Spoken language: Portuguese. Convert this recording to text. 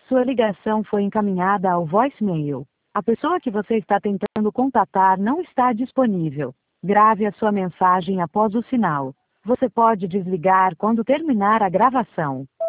Sua ligação foi encaminhada ao voicemail. A pessoa que você está tentando contatar não está disponível. Grave a sua mensagem após o sinal. Você pode desligar quando terminar a gravação.